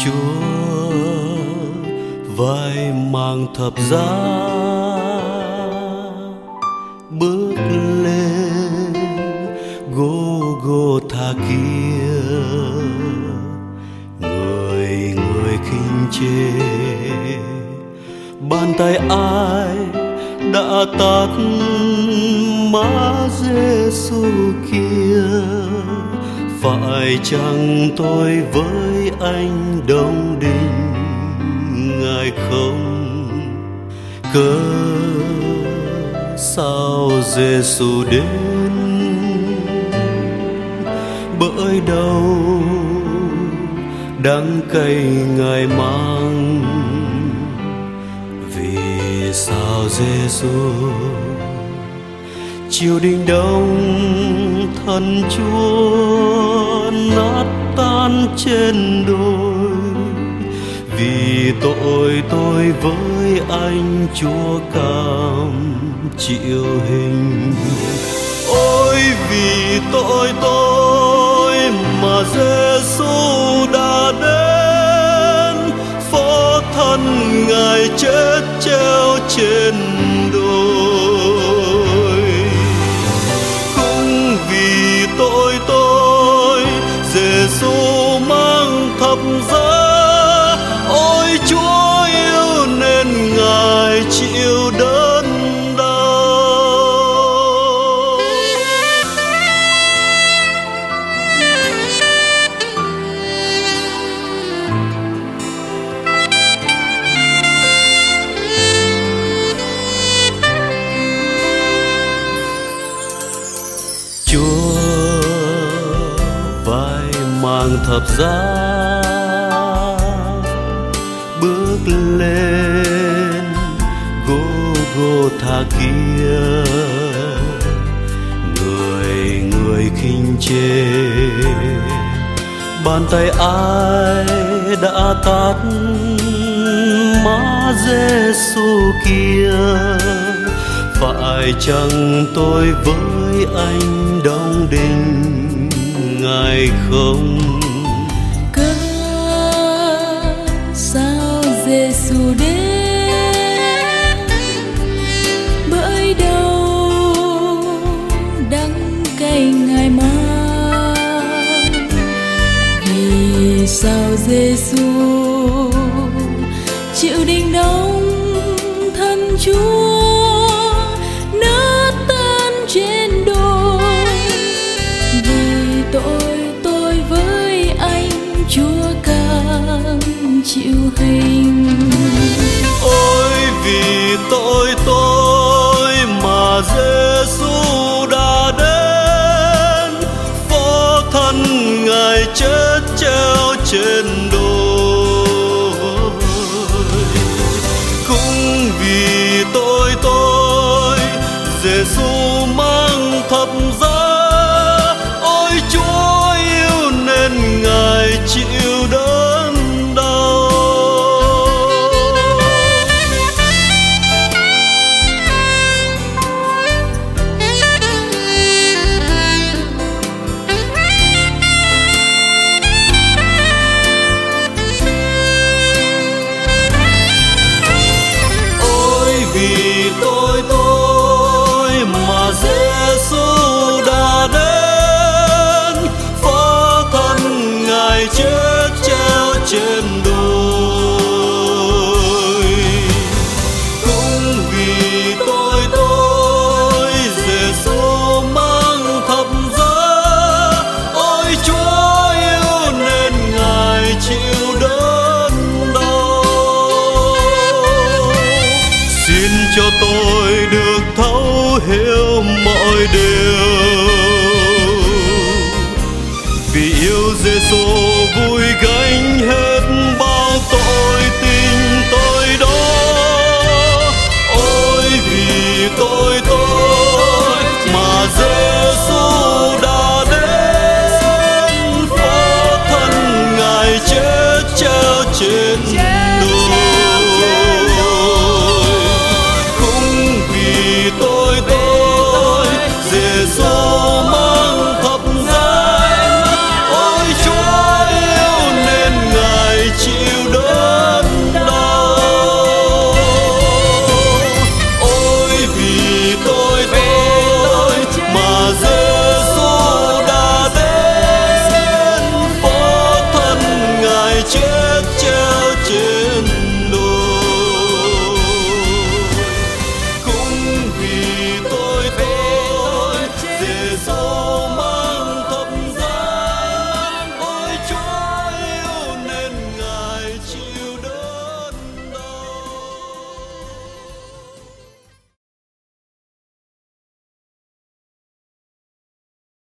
Chúa vai mang thập giá bước lên Gô-gô-tha kia, người khinh chê bàn tay ai đã tát má Giêsu kia. Phải chăng tôi với anh đồng đình Ngài không? Cớ sao Giêsu đến? Bởi đâu đắng cay Ngài mang? Vì sao Giêsu chiều đình đông thân Chúa nát tan trên đôi? Vì tội tôi với anh Chúa cam chịu hình. Ôi vì tội tôi mà Giêsu đã đến, phó thân Ngài chết treo trên đồi. Cũng vì tội tôi Giêsu mang thập giá, ôi Chúa yêu nên Ngài chịu đớn đau. Chúa vai mang thập giá bước lên Gô-gô-tha kia, người khinh chê bàn tay ai đã tát má Giêsu kia. Phải chăng tôi với anh đồng đình Ngài không? Cớ sao Giêsu đến? Bởi đâu đắng cay Ngài mang? Vì sao Giêsu chịu đình đông thân Chúa nát tan trên đồi? Vì tội tôi với anh Chúa cam chịu hình. Ôi vì tội tôi mà Giêsu đã đến, phó thân Ngài chết treo trên đồi. Cũng vì tội tôi Giêsu mang thập giá, ôi Chúa yêu nên Ngài chịu đớn đau. Ôi vì tội tôi mà Giêsu đã đến, phó thân Ngài chết treo trên đồi. Cũng vì tội tôi Giêsu mang thập giá, ôi Chúa yêu nên Ngài chịu đớn đau. Xin cho tôi được thấu hiểu mọi điều, vì yêu Giêsu vui gáy